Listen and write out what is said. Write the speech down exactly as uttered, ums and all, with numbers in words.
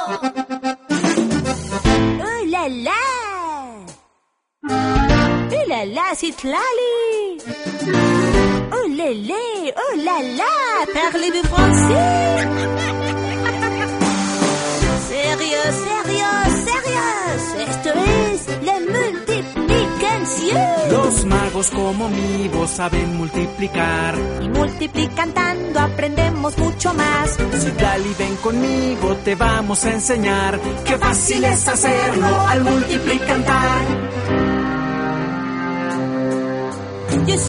¡Oh, la, la! ¡Oh, la, la, Citlali! ¡Oh, la, la! ¡Oh, la, la! Parlez-vous français? Sérieux, sérieux, sérieux. Esto es la multiplicación. Los magos como mi voz saben multiplicar. Y multiplicando aprendemos mucho más. Citlali, ven conmigo, te vamos a enseñar. Qué fácil es hacerlo al multiplicar.